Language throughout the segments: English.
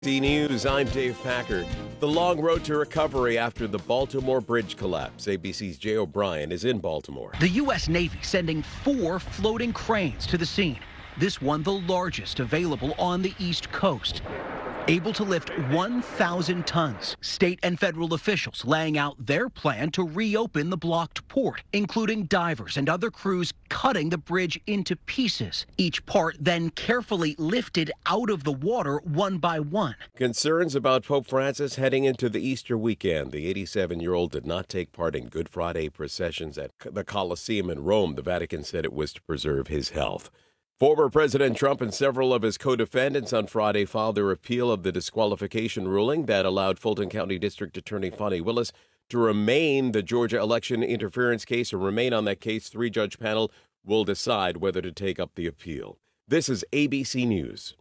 News, I'm Dave Packard. The long road to recovery after the Baltimore bridge collapse. ABC's Jay O'Brien is in Baltimore. The U.S. Navy sending 4 floating cranes to the scene. This one the largest available on the East Coast. Able to lift 1,000 tons. State and federal officials laying out their plan to reopen the blocked port, including divers and other crews cutting the bridge into pieces. Each part then carefully lifted out of the water one by one. Concerns about Pope Francis heading into the Easter weekend. The 87-year-old did not take part in Good Friday processions at the Colosseum in Rome. The Vatican said it was to preserve his health. Former President Trump and several of his co-defendants on Friday filed their appeal of the disqualification ruling that allowed Fulton County District Attorney Fani Willis to remain the Georgia election interference case or remain on that case. 3-judge panel will decide whether to take up the appeal. This is ABC News.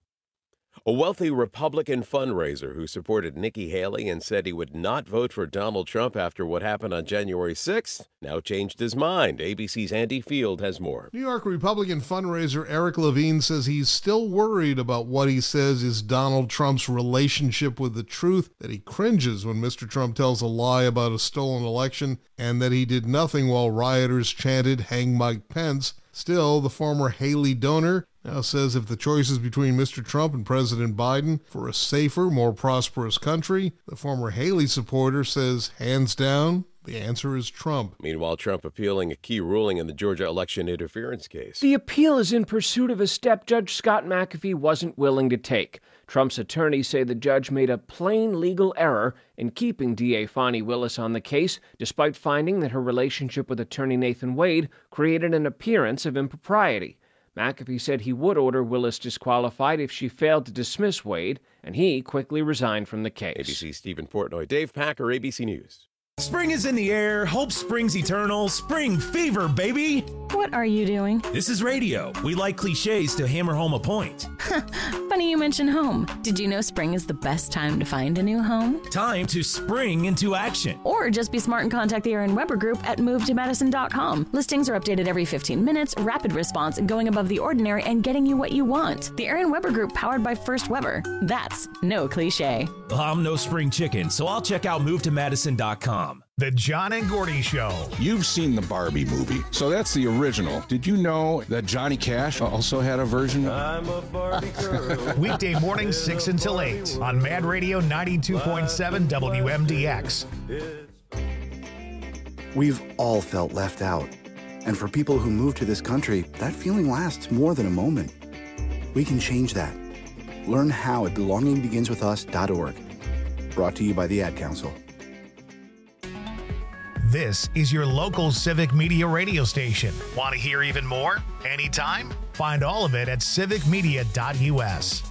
A wealthy Republican fundraiser who supported Nikki Haley and said he would not vote for Donald Trump after what happened on January 6th now changed his mind. ABC's Andy Field has more. New York Republican fundraiser Eric Levine says he's still worried about what he says is Donald Trump's relationship with the truth, that he cringes when Mr. Trump tells a lie about a stolen election, and that he did nothing while rioters chanted, "Hang Mike Pence." Still, the former Haley donor now says if the choice is between Mr. Trump and President Biden for a safer, more prosperous country, the former Haley supporter says, hands down, the answer is Trump. Meanwhile, Trump appealing a key ruling in the Georgia election interference case. The appeal is in pursuit of a step Judge Scott McAfee wasn't willing to take. Trump's attorneys say the judge made a plain legal error in keeping DA Fani Willis on the case, despite finding that her relationship with attorney Nathan Wade created an appearance of impropriety. McAfee said he would order Willis disqualified if she failed to dismiss Wade, and he quickly resigned from the case. ABC Stephen Portnoy, Dave Packer, ABC News. Spring is in the air. Hope springs eternal. Spring fever, baby. What are you doing? This is radio. We like cliches to hammer home a point. Funny you mention home. Did you know spring is the best time to find a new home? Time to spring into action. Or just be smart and contact the Aaron Weber Group at movetomadison.com. Listings are updated every 15 minutes, rapid response, going above the ordinary, and getting you what you want. The Aaron Weber Group, powered by First Weber. That's no cliche. Well, I'm no spring chicken, so I'll check out movetomadison.com. The John and Gordy Show. You've seen the Barbie movie, so that's the original. Did you know that Johnny Cash also had a version? I'm a Barbie girl. Weekday mornings 6 until 8 on Mad Radio 92.7 WMDX. We've all felt left out. And for people who move to this country, that feeling lasts more than a moment. We can change that. Learn how at belongingbeginswithus.org. Brought to you by the Ad Council. This is your local civic media radio station. Want to hear even more? Anytime? Find all of it at civicmedia.us.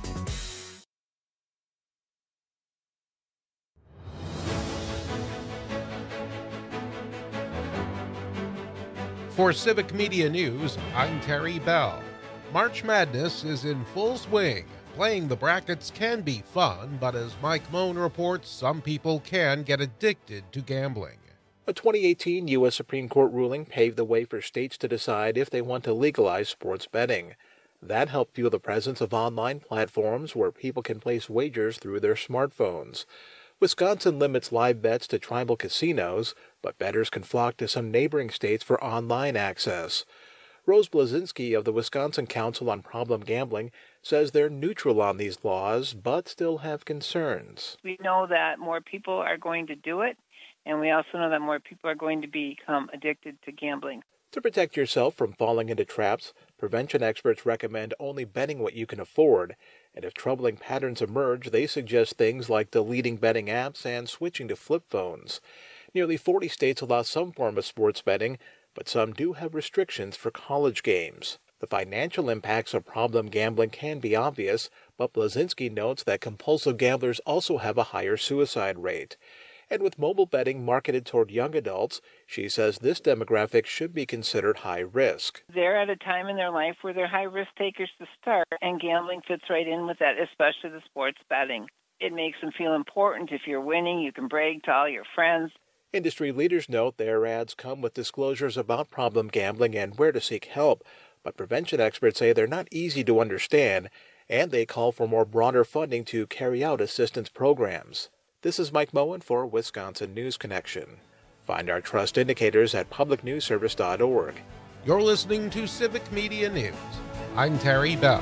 For Civic Media News, I'm Terry Bell. March Madness is in full swing. Playing the brackets can be fun, but as Mike Moan reports, some people can get addicted to gambling. A 2018 U.S. Supreme Court ruling paved the way for states to decide if they want to legalize sports betting. That helped fuel the presence of online platforms where people can place wagers through their smartphones. Wisconsin limits live bets to tribal casinos, but bettors can flock to some neighboring states for online access. Rose Blazinski of the Wisconsin Council on Problem Gambling says they're neutral on these laws, but still have concerns. We know that more people are going to do it, and we also know that more people are going to become addicted to gambling. To protect yourself from falling into traps, prevention experts recommend only betting what you can afford. And if troubling patterns emerge, they suggest things like deleting betting apps and switching to flip phones. Nearly 40 states allow some form of sports betting, but some do have restrictions for college games. The financial impacts of problem gambling can be obvious, but Blazinski notes that compulsive gamblers also have a higher suicide rate. And with mobile betting marketed toward young adults, she says this demographic should be considered high risk. They're at a time in their life where they're high-risk takers to start, and gambling fits right in with that, especially the sports betting. It makes them feel important. If you're winning, you can brag to all your friends. Industry leaders note their ads come with disclosures about problem gambling and where to seek help, but prevention experts say they're not easy to understand, and they call for more broader funding to carry out assistance programs. This is Mike Moen for Wisconsin News Connection. Find our trust indicators at publicnewsservice.org. You're listening to Civic Media News. I'm Terry Bell.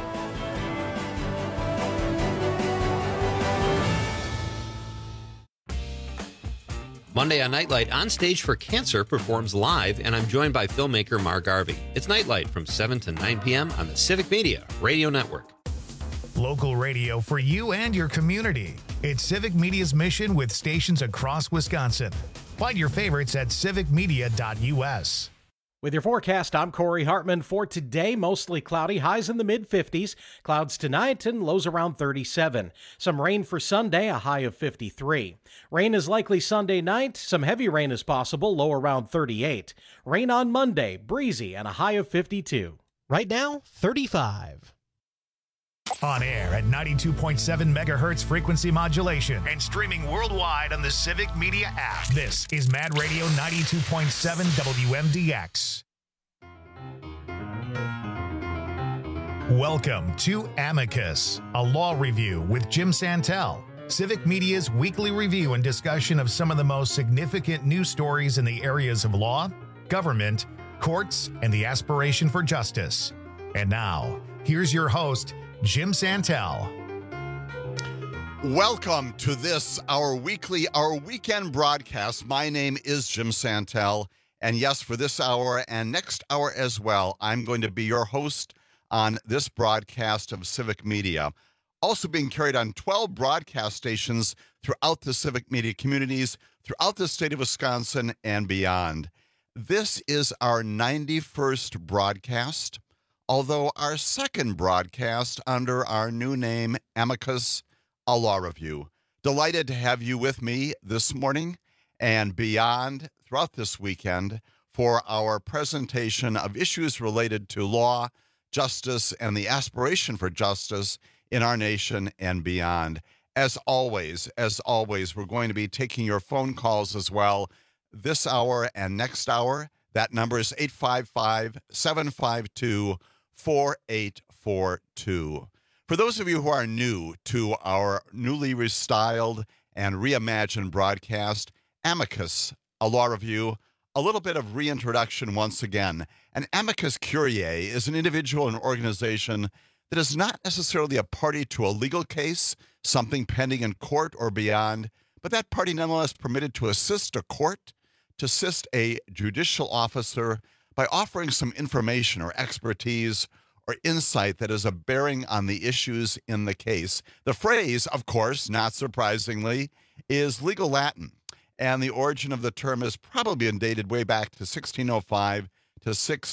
Monday on Nightlight, On Stage for Cancer performs live, and I'm joined by filmmaker Mark Garvey. It's Nightlight from 7 to 9 p.m. on the Civic Media Radio Network. Local radio for you and your community. It's Civic Media's mission with stations across Wisconsin. Find your favorites at civicmedia.us. With your forecast, I'm Corey Hartman. For today, mostly cloudy, highs in the mid-50s. Clouds tonight and lows around 37. Some rain for Sunday, a high of 53. Rain is likely Sunday night. Some heavy rain is possible, low around 38. Rain on Monday, breezy and a high of 52. Right now, 35. On air at 92.7 megahertz frequency modulation and streaming worldwide on the Civic Media app. This is Mad Radio 92.7 WMDX. Welcome to Amicus, a law review with Jim Santel. Civic Media's weekly review and discussion of some of the most significant news stories in the areas of law, government, courts, and the aspiration for justice. And now, here's your host, Jim Santel. Welcome to this, our weekend broadcast. My name is Jim Santel, and yes, for this hour and next hour as well, I'm going to be your host on this broadcast of Civic Media. Also being carried on 12 broadcast stations throughout the Civic Media communities, throughout the state of Wisconsin and beyond. This is our 91st broadcast. Although our second broadcast under our new name, Amicus, a law review. Delighted to have you with me this morning and beyond throughout this weekend for our presentation of issues related to law, justice, and the aspiration for justice in our nation and beyond. As always, we're going to be taking your phone calls as well this hour and next hour. That number is 855-752-4842. For those of you who are new to our newly restyled and reimagined broadcast, Amicus, a law review, a little bit of reintroduction once again. An amicus curiae is an individual and organization that is not necessarily a party to a legal case, something pending in court or beyond, but that party nonetheless permitted to assist a court, to assist a judicial officer by offering some information or expertise or insight that is a bearing on the issues in the case. The phrase, of course, not surprisingly, is legal Latin, and the origin of the term is probably been dated way back to 1605 to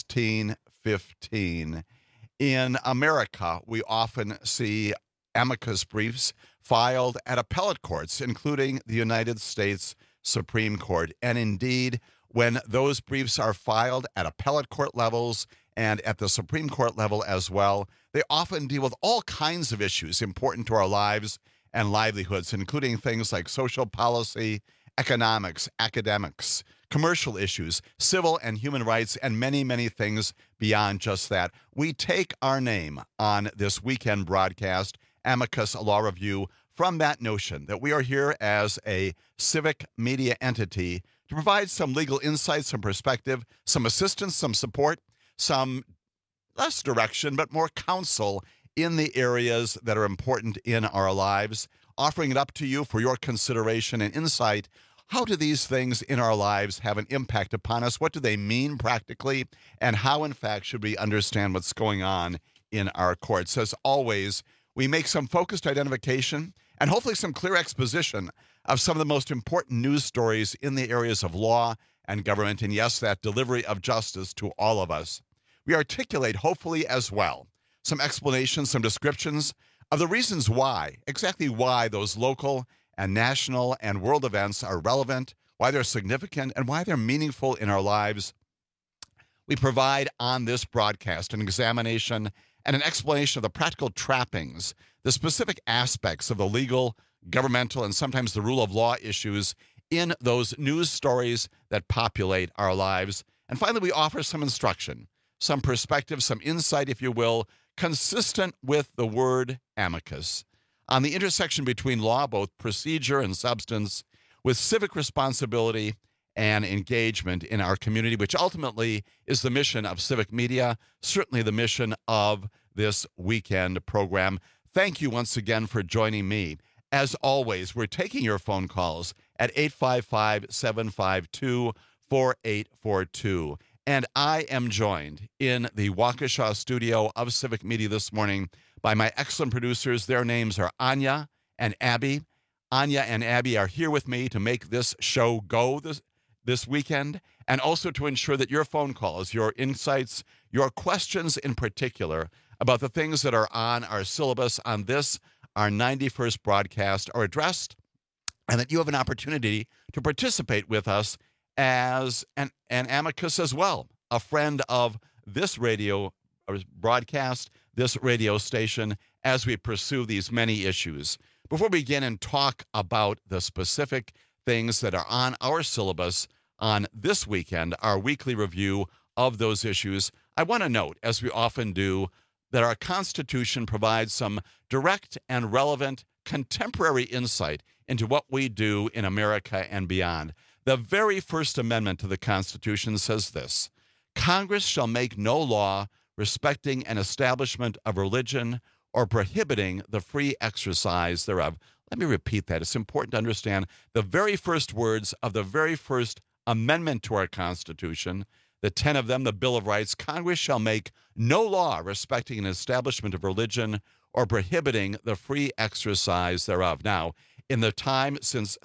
1615. In America, we often see amicus briefs filed at appellate courts, including the United States Supreme Court, and indeed, when those briefs are filed at appellate court levels and at the Supreme Court level as well, they often deal with all kinds of issues important to our lives and livelihoods, including things like social policy, economics, academics, commercial issues, civil and human rights, and many, many things beyond just that. We take our name on this weekend broadcast, Amicus, a law review, from that notion that we are here as a civic media entity to provide some legal insight, some perspective, some assistance, some support, some less direction, but more counsel in the areas that are important in our lives, offering it up to you for your consideration and insight. How do these things in our lives have an impact upon us? What do they mean practically? And how, in fact, should we understand what's going on in our courts? As always, we make some focused identification and hopefully some clear exposition of some of the most important news stories in the areas of law and government, and yes, that delivery of justice to all of us. We articulate, hopefully as well, some explanations, some descriptions of the reasons why, exactly why those local and national and world events are relevant, why they're significant, and why they're meaningful in our lives. We provide on this broadcast an examination and an explanation of the practical trappings, the specific aspects of the legal, governmental, and sometimes the rule of law issues in those news stories that populate our lives. And finally, we offer some instruction, some perspective, some insight, if you will, consistent with the word amicus, on the intersection between law, both procedure and substance, with civic responsibility and engagement in our community, which ultimately is the mission of Civic Media, certainly the mission of this weekend program. Thank you once again for joining me. As always, we're taking your phone calls at 855-752-4842. And I am joined in the Waukesha studio of Civic Media this morning by my excellent producers. Their names are Anya and Abby. Anya and Abby are here with me to make this show go this weekend, and also to ensure that your phone calls, your insights, your questions in particular about the things that are on our syllabus on this, our 91st broadcast, are addressed, and that you have an opportunity to participate with us as an amicus as well, a friend of this radio broadcast, this radio station, as we pursue these many issues. Before we begin and talk about the specific things that are on our syllabus on this weekend, our weekly review of those issues, I want to note, as we often do, that our Constitution provides some direct and relevant contemporary insight into what we do in America and beyond. The very first amendment to the Constitution says this: Congress shall make no law respecting an establishment of religion or prohibiting the free exercise thereof. Let me repeat that. It's important to understand the very first words of the very first amendment to our Constitution, the 10 of them, the Bill of Rights. Congress shall make no law respecting an establishment of religion or prohibiting the free exercise thereof. Now, in the time since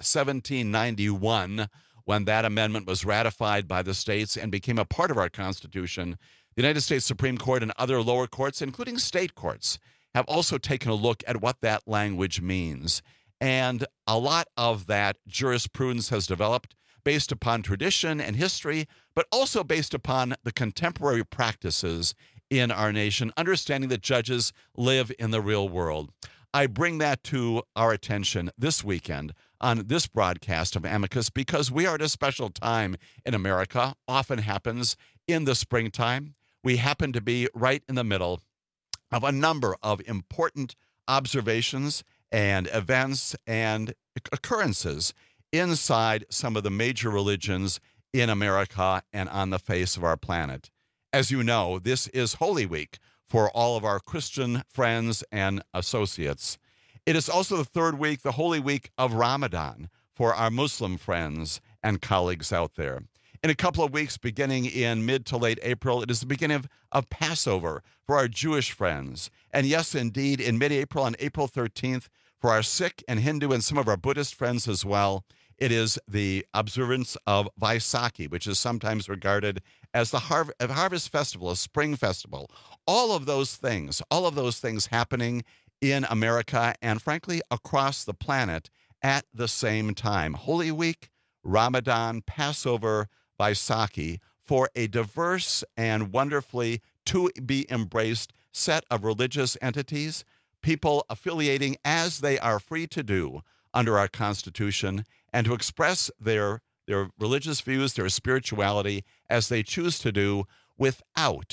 1791, when that amendment was ratified by the states and became a part of our Constitution, the United States Supreme Court and other lower courts, including state courts, have also taken a look at what that language means. And a lot of that jurisprudence has developed based upon tradition and history, but also based upon the contemporary practices in our nation, understanding that judges live in the real world. I bring that to our attention this weekend on this broadcast of Amicus because we are at a special time in America. Often happens in the springtime. We happen to be right in the middle of a number of important observations and events and occurrences inside some of the major religions in America and on the face of our planet. As you know, this is Holy Week for all of our Christian friends and associates. It is also the third week, the Holy Week of Ramadan, for our Muslim friends and colleagues out there. In a couple of weeks, beginning in mid to late April, it is the beginning of Passover for our Jewish friends. And yes, indeed, in mid-April, on April 13th, for our Sikh and Hindu and some of our Buddhist friends as well, it is the observance of Vaisakhi, which is sometimes regarded as the harvest festival, a spring festival. All of those things happening in America and, frankly, across the planet at the same time. Holy Week, Ramadan, Passover, Vaisakhi, for a diverse and wonderfully to-be-embraced set of religious entities, people affiliating as they are free to do under our Constitution, and to express their religious views, their spirituality, as they choose to do without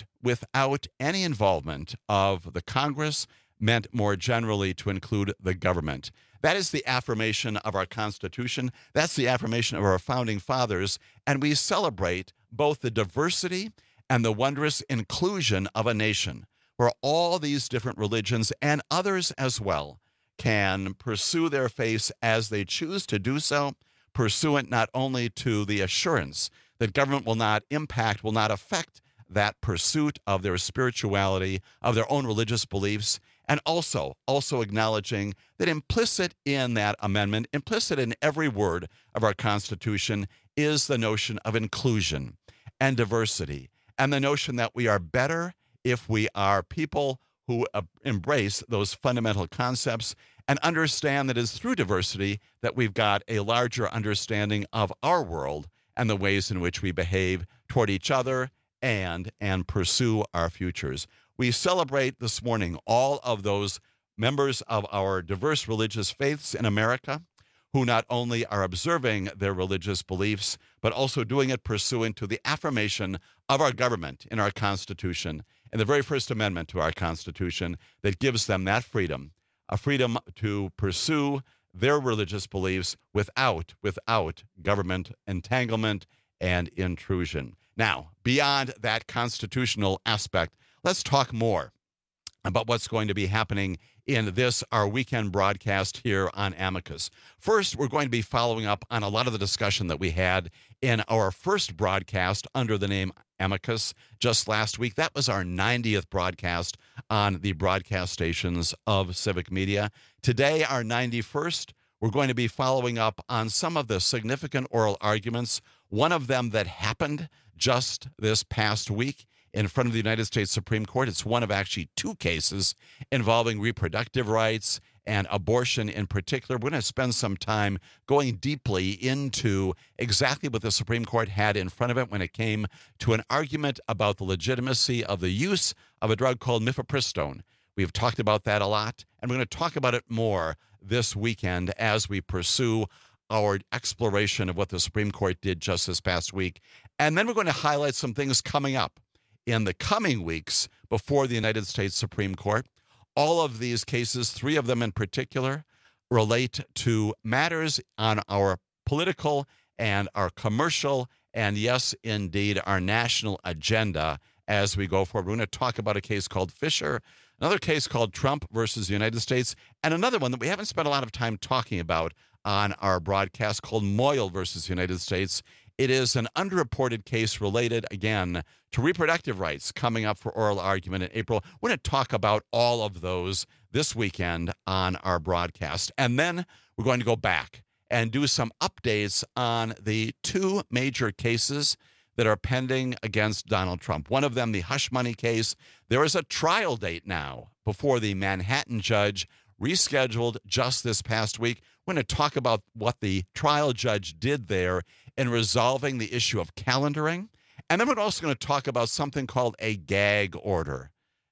any involvement of the Congress, meant more generally to include the government. That is the affirmation of our Constitution. That's the affirmation of our founding fathers. And we celebrate both the diversity and the wondrous inclusion of a nation where all these different religions and others as well can pursue their faith as they choose to do so, pursuant not only to the assurance that government will not impact, will not affect that pursuit of their spirituality, of their own religious beliefs, and also acknowledging that implicit in that amendment, implicit in every word of our Constitution, is the notion of inclusion and diversity, and the notion that we are better if we are people who embrace those fundamental concepts and understand that it's through diversity that we've got a larger understanding of our world and the ways in which we behave toward each other and pursue our futures. We celebrate this morning all of those members of our diverse religious faiths in America who not only are observing their religious beliefs, but also doing it pursuant to the affirmation of our government in our Constitution. in the very First Amendment to our Constitution that gives them that freedom, a freedom to pursue their religious beliefs without government entanglement and intrusion. Now, beyond that constitutional aspect, let's talk more about what's going to be happening in this, our weekend broadcast here on Amicus. First, we're going to be following up on a lot of the discussion that we had in our first broadcast under the name Amicus just last week. That was our 90th broadcast on the broadcast stations of Civic Media. Today, our 91st, we're going to be following up on some of the significant oral arguments, one of them that happened just this past week in front of the United States Supreme Court. It's one of actually two cases involving reproductive rights and abortion in particular. We're going to spend some time going deeply into exactly what the Supreme Court had in front of it when it came to an argument about the legitimacy of the use of a drug called mifepristone. We've talked about that a lot, and we're going to talk about it more this weekend as we pursue our exploration of what the Supreme Court did just this past week. And then we're going to highlight some things coming up in the coming weeks before the United States Supreme Court. All of these cases, three of them in particular, relate to matters on our political and our commercial and, yes, indeed, our national agenda as we go forward. We're going to talk about a case called Fisher, another case called Trump versus the United States, and another one that we haven't spent a lot of time talking about on our broadcast called Moyle versus the United States. It is an underreported case related, again, to reproductive rights coming up for oral argument in April. We're going to talk about all of those this weekend on our broadcast. And then we're going to go back and do some updates on the two major cases that are pending against Donald Trump. One of them, the hush money case. There is a trial date now before the Manhattan judge, rescheduled just this past week. We're going to talk about what the trial judge did there in resolving the issue of calendaring. And then we're also going to talk about something called a gag order,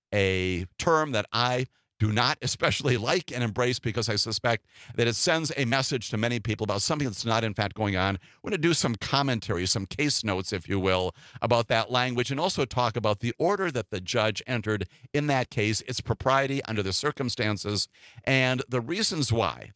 a term that I do not especially like and embrace because I suspect that it sends a message to many people about something that's not in fact going on. We're going to do some commentary, some case notes, if you will, about that language, and also talk about the order that the judge entered in that case, its propriety under the circumstances, and the reasons why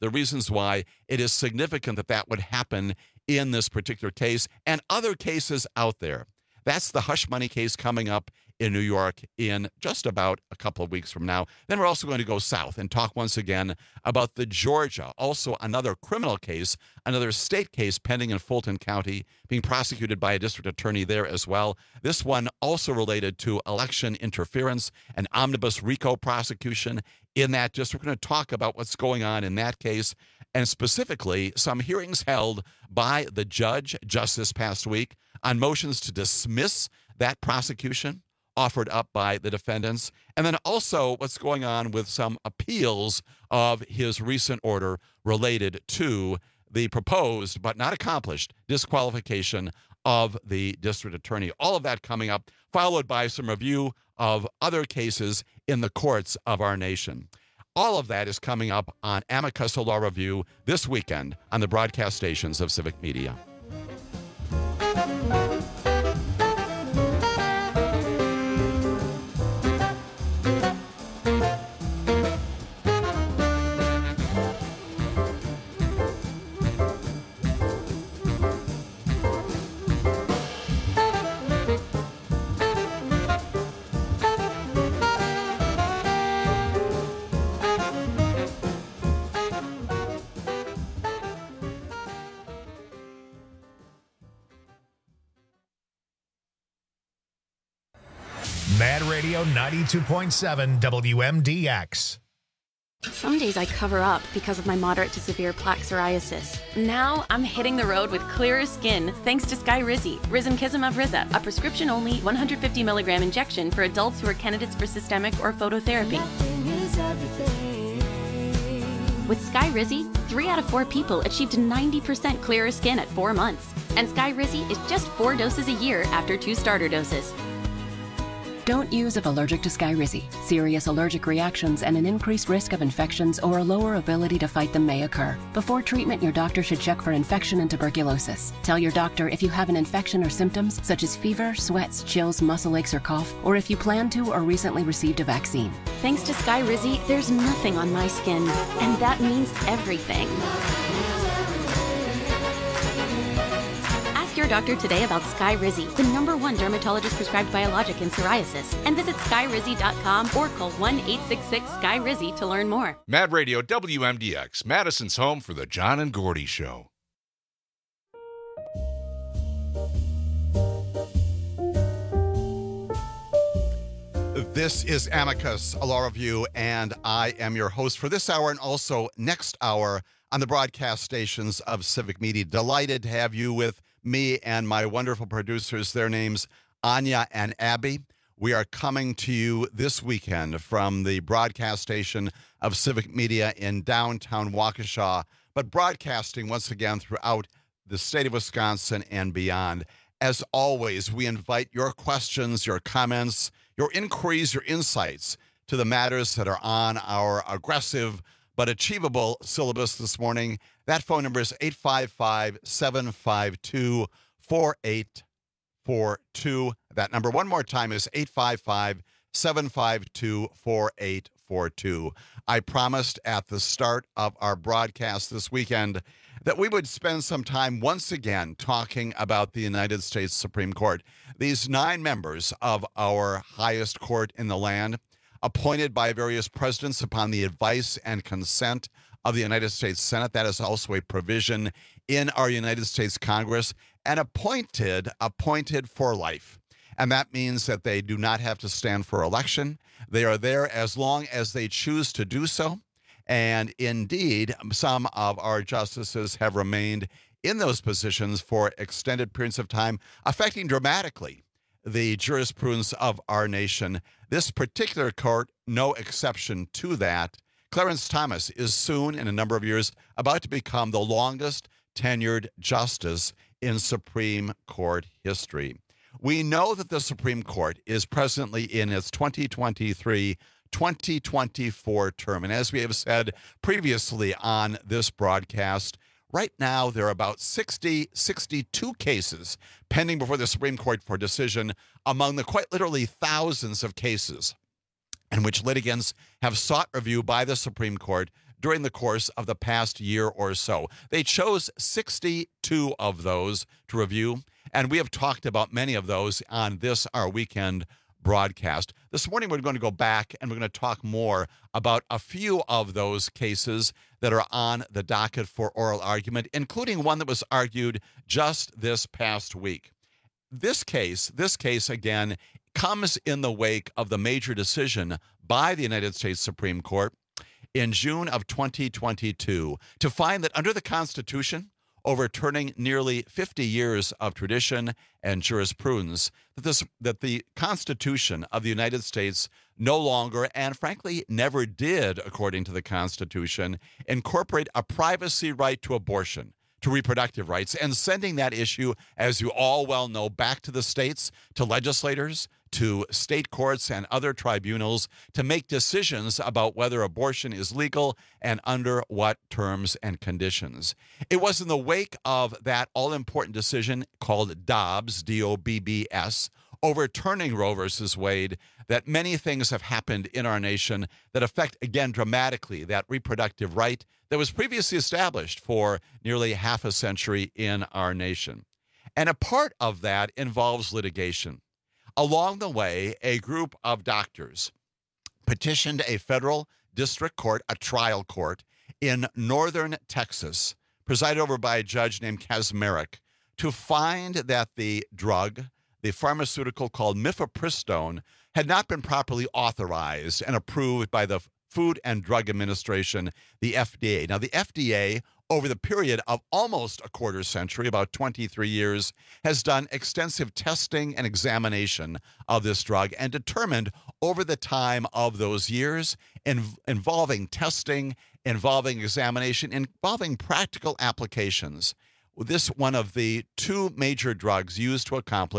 it is significant that that would happen in this particular case and other cases out there. That's the hush money case coming up in New York in just about a couple of weeks from now. Then we're also going to go south and talk once again about the Georgia, also another criminal case, another state case pending in Fulton County, being prosecuted by a district attorney there as well. This one also related to election interference, an omnibus RICO prosecution in that district. We're going to talk about what's going on in that case, and specifically some hearings held by the judge just this past week on motions to dismiss that prosecution offered up by the defendants, and then also what's going on with some appeals of his recent order related to the proposed but not accomplished disqualification of the district attorney. All of that coming up, followed by some review of other cases in the courts of our nation. All of that is coming up on Amicus Law Review this weekend on the broadcast stations of Civic Media. Mad Radio 92.7 WMDX. Some days I cover up because of my moderate to severe plaque psoriasis. Now I'm hitting the road with clearer skin thanks to Skyrizi, Risankizumab Riza, a prescription-only 150 milligram injection for adults who are candidates for systemic or phototherapy. With Skyrizi, 3 out of 4 people achieved 90% clearer skin at 4 months. And Skyrizi is just 4 doses a year after 2 starter doses. Don't use if allergic to Skyrizi. Serious allergic reactions and an increased risk of infections or a lower ability to fight them may occur. Before treatment, your doctor should check for infection and tuberculosis. Tell your doctor if you have an infection or symptoms such as fever, sweats, chills, muscle aches, or cough, or if you plan to or recently received a vaccine. Thanks to Skyrizi, there's nothing on my skin, and that means everything. Ask your doctor today about Skyrizi, the #1 dermatologist-prescribed biologic in psoriasis, and visit skyrizi.com or call 1-866-SKY-RIZZI to learn more. Mad Radio WMDX, Madison's home for the John and Gordy Show. This is Amicus, a law review, and I am your host for this hour and also next hour on the broadcast stations of Civic Media. Delighted to have you with me and my wonderful producers. Their names, Anya and Abby. We are coming to you this weekend from the broadcast station of Civic Media in downtown Waukesha, but broadcasting once again throughout the state of Wisconsin and beyond. As always, we invite your questions, your comments, your inquiries, your insights to the matters that are on our aggressive but achievable syllabus this morning. That phone number is 855-752-4842. That number one more time is 855-752-4842. I promised at the start of our broadcast this weekend that we would spend some time once again talking about the United States Supreme Court. These 9 members of our highest court in the land, appointed by various presidents upon the advice and consent of the United States Senate. That is also a provision in our United States Congress, and appointed for life. And that means that they do not have to stand for election. They are there as long as they choose to do so. And indeed, some of our justices have remained in those positions for extended periods of time, affecting dramatically the jurisprudence of our nation. This particular court, no exception to that. Clarence Thomas is soon, in a number of years, about to become the longest tenured justice in Supreme Court history. We know that the Supreme Court is presently in its 2023-2024 term. And as we have said previously on this broadcast, right now there are about 62 cases pending before the Supreme Court for decision among the quite literally thousands of cases in which litigants have sought review by the Supreme Court during the course of the past year or so. They chose 62 of those to review, and we have talked about many of those on this, our weekend broadcast. This morning, we're going to go back and we're going to talk more about a few of those cases that are on the docket for oral argument, including one that was argued just this past week. This case, again, comes in the wake of the major decision by the United States Supreme Court in June of 2022 to find that under the Constitution, overturning nearly 50 years of tradition and jurisprudence, that the Constitution of the United States no longer, and frankly never did, according to the Constitution, incorporate a privacy right to abortion, to reproductive rights, and sending that issue, as you all well know, back to the states, to legislators, to state courts and other tribunals to make decisions about whether abortion is legal and under what terms and conditions. It was in the wake of that all-important decision called Dobbs, D-O-B-B-S, overturning Roe versus Wade, that many things have happened in our nation that affect, again, dramatically that reproductive right that was previously established for nearly half a century in our nation. And a part of that involves litigation. Along the way, a group of doctors petitioned a federal district court, a trial court, in northern Texas, presided over by a judge named Kaczmarek, to find that the drug, the pharmaceutical called mifepristone, had not been properly authorized and approved by the Food and Drug Administration, the FDA. Now, the FDA, over the period of almost a quarter century, about 23 years, has done extensive testing and examination of this drug and determined over the time of those years, involving testing, involving examination, involving practical applications, this one of the two major drugs used to accomplish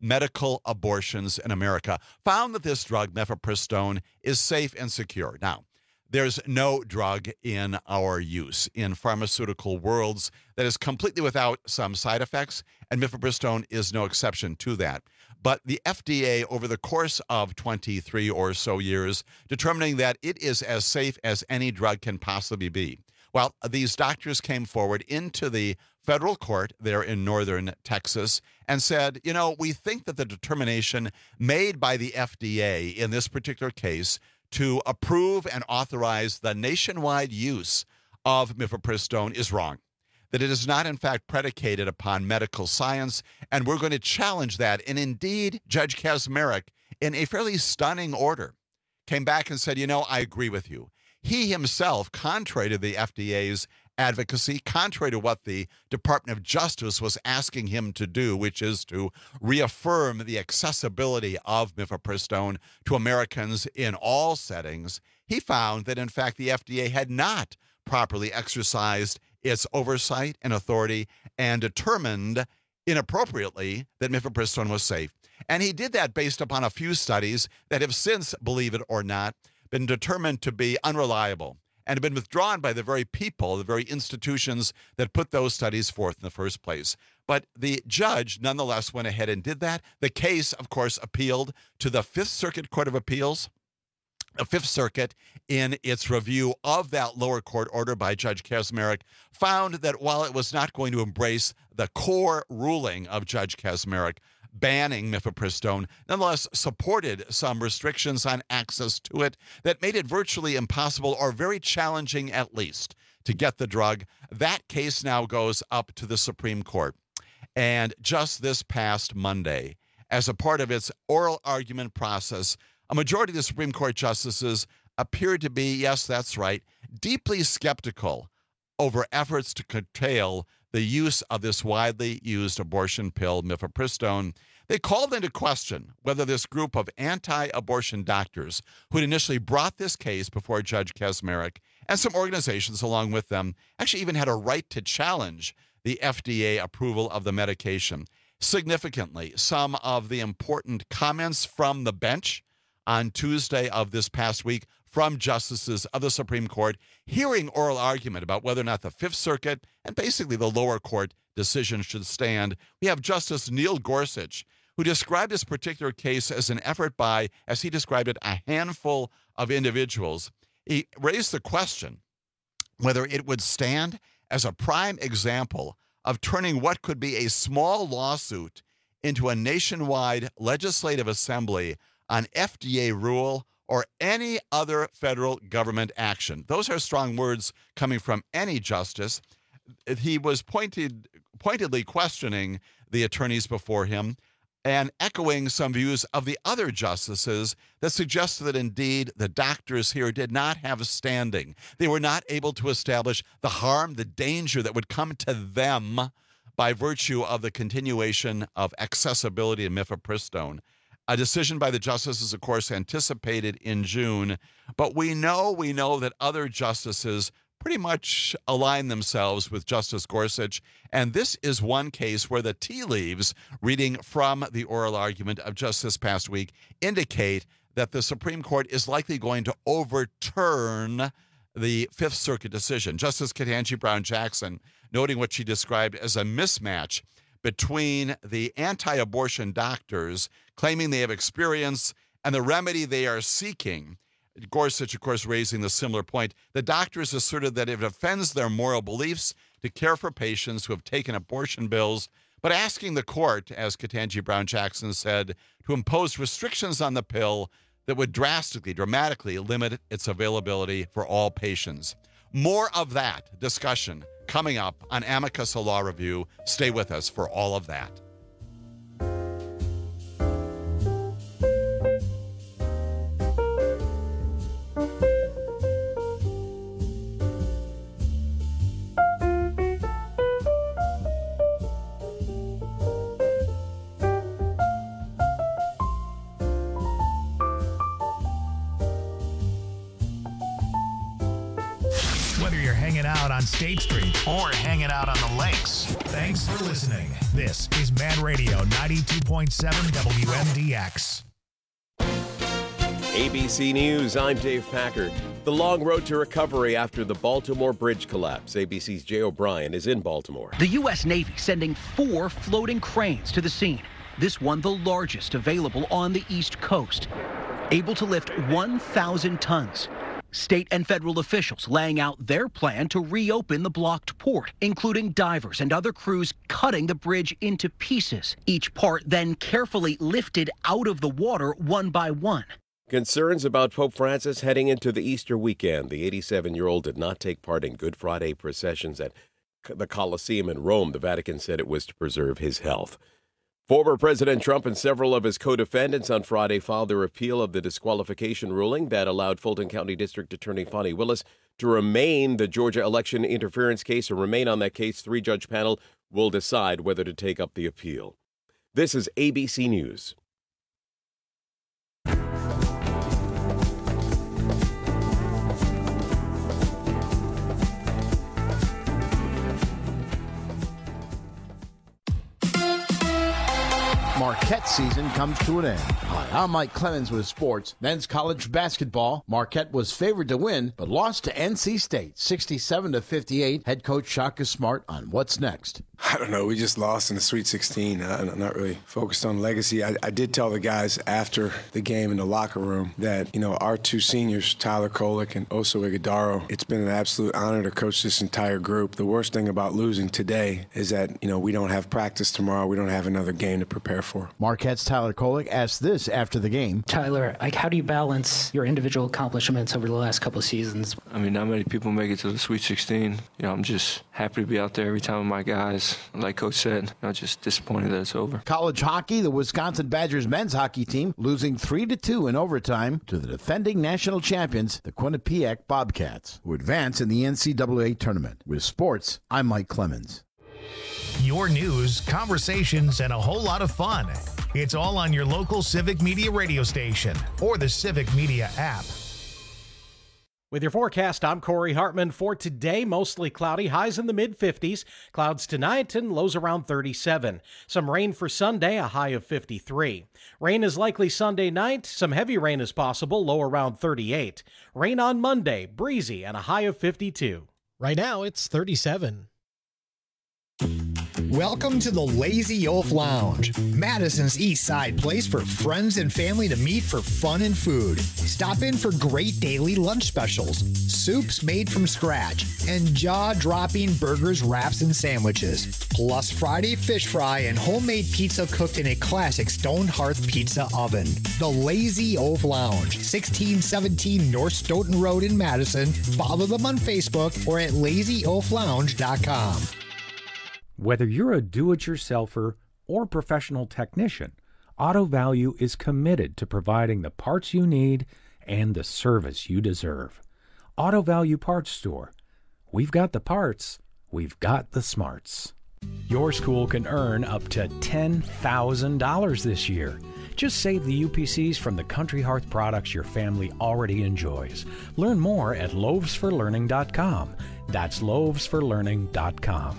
medical abortions in America, found that this drug, mifepristone, is safe and secure. Now, there's no drug in our use in pharmaceutical worlds that is completely without some side effects, and mifepristone is no exception to that. But the FDA, over the course of 23 or so years, determining that it is as safe as any drug can possibly be. Well, these doctors came forward into the federal court there in northern Texas and said, you know, we think that the determination made by the FDA in this particular case to approve and authorize the nationwide use of mifepristone is wrong, that it is not, in fact, predicated upon medical science, and we're going to challenge that. And indeed, Judge Kaczmarek, in a fairly stunning order, came back and said, you know, I agree with you. He himself, contrary to the FDA's advocacy, contrary to what the Department of Justice was asking him to do, which is to reaffirm the accessibility of mifepristone to Americans in all settings, he found that, in fact, the FDA had not properly exercised its oversight and authority and determined inappropriately that mifepristone was safe. And he did that based upon a few studies that have since, believe it or not, been determined to be unreliable and have been withdrawn by the very people, the very institutions that put those studies forth in the first place. But the judge nonetheless went ahead and did that. The case, of course, appealed to the Fifth Circuit Court of Appeals. The Fifth Circuit, in its review of that lower court order by Judge Kaczmarek, found that while it was not going to embrace the core ruling of Judge Kaczmarek banning mifepristone, nonetheless supported some restrictions on access to it that made it virtually impossible, or very challenging at least, to get the drug. That case now goes up to the Supreme Court. And just this past Monday, as a part of its oral argument process, a majority of the Supreme Court justices appeared to be, yes, that's right, deeply skeptical over efforts to curtail the use of this widely used abortion pill, mifepristone. They called into question whether this group of anti-abortion doctors who had initially brought this case before Judge Kaczmarek, and some organizations along with them, actually even had a right to challenge the FDA approval of the medication. Significantly, some of the important comments from the bench on Tuesday of this past week from justices of the Supreme Court hearing oral argument about whether or not the Fifth Circuit and basically the lower court decision should stand. We have Justice Neil Gorsuch, who described this particular case as an effort by, as he described it, a handful of individuals. He raised the question whether it would stand as a prime example of turning what could be a small lawsuit into a nationwide legislative assembly on FDA rule or any other federal government action. Those are strong words coming from any justice. He was pointedly questioning the attorneys before him and echoing some views of the other justices that suggested that indeed the doctors here did not have standing. They were not able to establish the harm, the danger that would come to them by virtue of the continuation of accessibility of mifepristone. A decision by the justices, of course, anticipated in June, but we know that other justices pretty much align themselves with Justice Gorsuch, and this is one case where the tea leaves, reading from the oral argument of just this past week, indicate that the Supreme Court is likely going to overturn the Fifth Circuit decision. Justice Ketanji Brown Jackson, noting what she described as a mismatch between the anti-abortion doctors claiming they have experience and the remedy they are seeking. Gorsuch, of course, raising the similar point. The doctors asserted that it offends their moral beliefs to care for patients who have taken abortion pills, but asking the court, as Ketanji Brown Jackson said, to impose restrictions on the pill that would dramatically limit its availability for all patients. More of that discussion coming up on Amicus, a Law Review. Stay with us for all of that. Whether you're hanging out on State Street or hanging out on the lakes, Thanks for listening. This is Mad Radio 92.7 WMDX. ABC News, I'm Dave Packer. The long road to recovery after the Baltimore bridge collapse. ABC's Jay O'Brien is in Baltimore. The U.S. Navy sending 4 floating cranes to the scene. This one the largest available on the East Coast. Able to lift 1,000 tons. State and federal officials laying out their plan to reopen the blocked port, including divers and other crews cutting the bridge into pieces. Each part then carefully lifted out of the water one by one. Concerns about Pope Francis heading into the Easter weekend. The 87-year-old did not take part in Good Friday processions at the Colosseum in Rome. The Vatican said it was to preserve his health. Former President Trump and several of his co-defendants on Friday filed their appeal of the disqualification ruling that allowed Fulton County District Attorney Fani Willis to remain the Georgia election interference case and remain on that case. 3-judge panel will decide whether to take up the appeal. This is ABC News. Marquette season comes to an end. Hi, I'm Mike Clemens with sports. Men's college basketball. Marquette was favored to win, but lost to NC State, 67-58. Head coach Shaka Smart on what's next. I don't know. We just lost in the Sweet 16. I'm not really focused on legacy. I did tell the guys after the game in the locker room that, our 2 seniors, Tyler Kolek and Oso Ighodaro, it's been an absolute honor to coach this entire group. The worst thing about losing today is that, we don't have practice tomorrow. We don't have another game to prepare for. Marquette's Tyler Kolek asked this after the game. Tyler, how do you balance your individual accomplishments over the last couple of seasons? Not many people make it to the Sweet 16. I'm just happy to be out there every time with my guys. Like Coach said, I'm just disappointed that it's over. College hockey, the Wisconsin Badgers men's hockey team losing 3-2 in overtime to the defending national champions, the Quinnipiac Bobcats, who advance in the NCAA tournament. With sports, I'm Mike Clemens. Your news, conversations, and a whole lot of fun. It's all on your local Civic Media radio station or the Civic Media app. With your forecast, I'm Corey Hartman. For today, mostly cloudy, highs in the mid-50s. Clouds tonight and lows around 37. Some rain for Sunday, a high of 53. Rain is likely Sunday night. Some heavy rain is possible, low around 38. Rain on Monday, breezy, and a high of 52. Right now, it's 37. Welcome to the Lazy Oaf Lounge, Madison's East Side place for friends and family to meet for fun and food. Stop in for great daily lunch specials, soups made from scratch, and jaw-dropping burgers, wraps, and sandwiches. Plus Friday fish fry and homemade pizza cooked in a classic stone hearth pizza oven. The Lazy Oaf Lounge, 1617 North Stoughton Road in Madison. Follow them on Facebook or at lazyoaflounge.com. Whether you're a do-it-yourselfer or professional technician, Auto Value is committed to providing the parts you need and the service you deserve. Auto Value Parts Store. We've got the parts, we've got the smarts. Your school can earn up to $10,000 this year. Just save the UPCs from the Country Hearth products your family already enjoys. Learn more at loavesforlearning.com. That's loavesforlearning.com.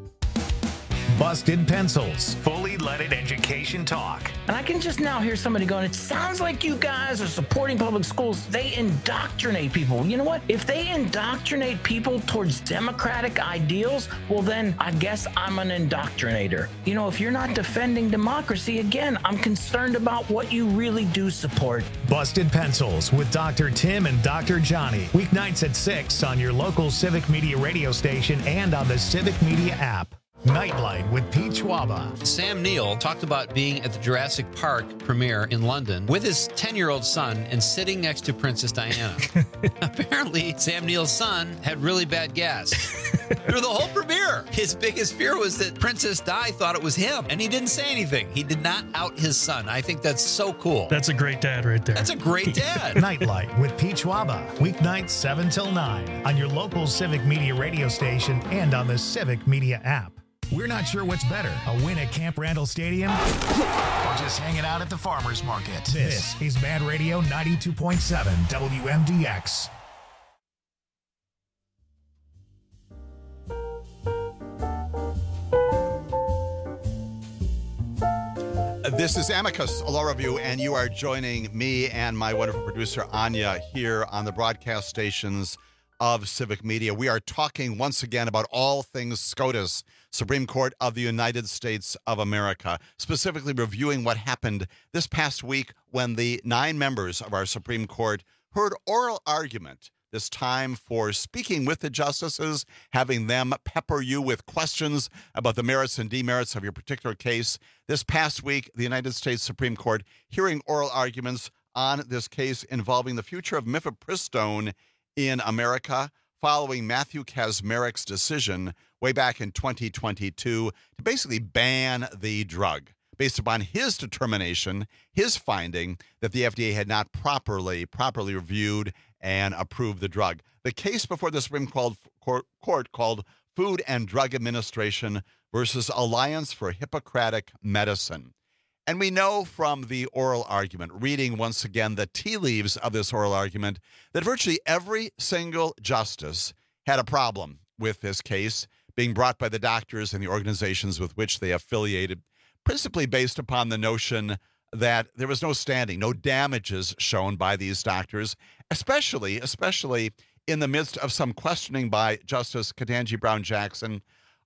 Busted Pencils, fully leaded education talk. And I can just now hear somebody going, it sounds like you guys are supporting public schools. They indoctrinate people. You know what? If they indoctrinate people towards democratic ideals, well then I guess I'm an indoctrinator. If you're not defending democracy, again, I'm concerned about what you really do support. Busted Pencils with Dr. Tim and Dr. Johnny. Weeknights at 6 on your local Civic Media radio station and on the Civic Media app. Nightlight with Pete Schwaba. Sam Neill talked about being at the Jurassic Park premiere in London with his 10-year-old son and sitting next to Princess Diana. Apparently, Sam Neill's son had really bad gas. Through the whole premiere, his biggest fear was that Princess Di thought it was him, and he didn't say anything. He did not out his son. I think that's so cool. That's a great dad right there. That's a great dad. Nightlight with Pete Schwaba. Weeknights 7 till 9 on your local Civic Media radio station and on the Civic Media app. We're not sure what's better, a win at Camp Randall Stadium or just hanging out at the farmer's market. This is Mad Radio 92.7 WMDX. This is Amicus, a law review, and you are joining me and my wonderful producer, Anya, here on the broadcast stations of Civic Media. We are talking once again about all things SCOTUS, Supreme Court of the United States of America, specifically reviewing what happened this past week when the 9 members of our Supreme Court heard oral argument, this time for speaking with the justices, having them pepper you with questions about the merits and demerits of your particular case. This past week, the United States Supreme Court hearing oral arguments on this case involving the future of mifepristone in America, following Matthew Kacsmarik's decision way back in 2022 to basically ban the drug, based upon his determination, his finding that the FDA had not properly reviewed and approved the drug. The case before the Supreme Court called Food and Drug Administration versus Alliance for Hippocratic Medicine. And we know from the oral argument, reading once again the tea leaves of this oral argument, that virtually every single justice had a problem with this case being brought by the doctors and the organizations with which they affiliated, principally based upon the notion that there was no standing, no damages shown by these doctors, especially in the midst of some questioning by Justice Ketanji Brown Jackson,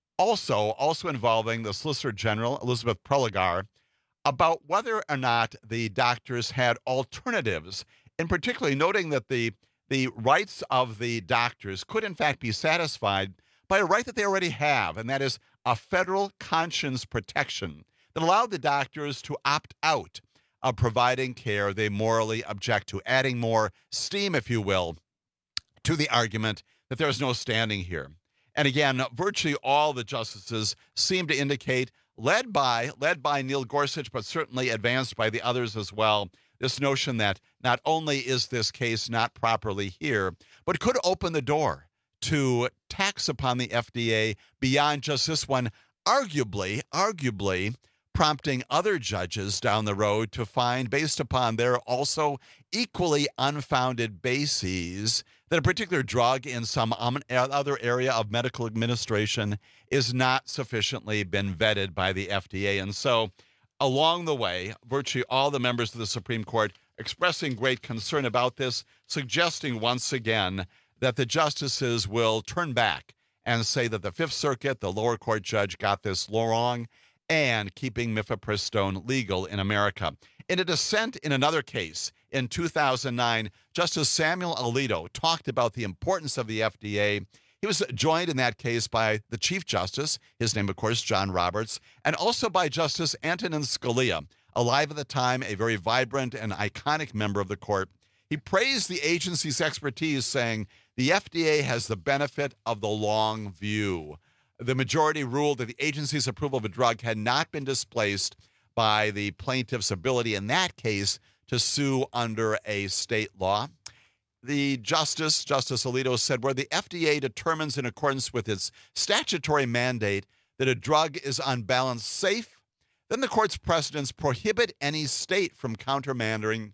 also involving the Solicitor General, Elizabeth Prelogar, about whether or not the doctors had alternatives, in particularly noting that the rights of the doctors could in fact be satisfied by a right that they already have, and that is a federal conscience protection that allowed the doctors to opt out of providing care they morally object to, adding more steam, if you will, to the argument that there is no standing here. And again, virtually all the justices seem to indicate, led by Neil Gorsuch, but certainly advanced by the others as well, this notion that not only is this case not properly here, but could open the door to tax upon the FDA beyond just this one, arguably prompting other judges down the road to find, based upon their also equally unfounded bases, that a particular drug in some other area of medical administration is not sufficiently been vetted by the FDA. And so along the way, virtually all the members of the Supreme Court expressing great concern about this, suggesting once again that the justices will turn back and say that the Fifth Circuit, the lower court judge, got this wrong, and keeping mifepristone legal in America. In a dissent in another case in 2009, Justice Samuel Alito talked about the importance of the FDA. He was joined in that case by the Chief Justice, his name, of course, John Roberts, and also by Justice Antonin Scalia, alive at the time, a very vibrant and iconic member of the court. He praised the agency's expertise, saying, the FDA has the benefit of the long view. The majority ruled that the agency's approval of a drug had not been displaced by the plaintiff's ability in that case to sue under a state law. The Justice Alito, said, where the FDA determines in accordance with its statutory mandate that a drug is on balance safe, then the court's precedents prohibit any state from countermanding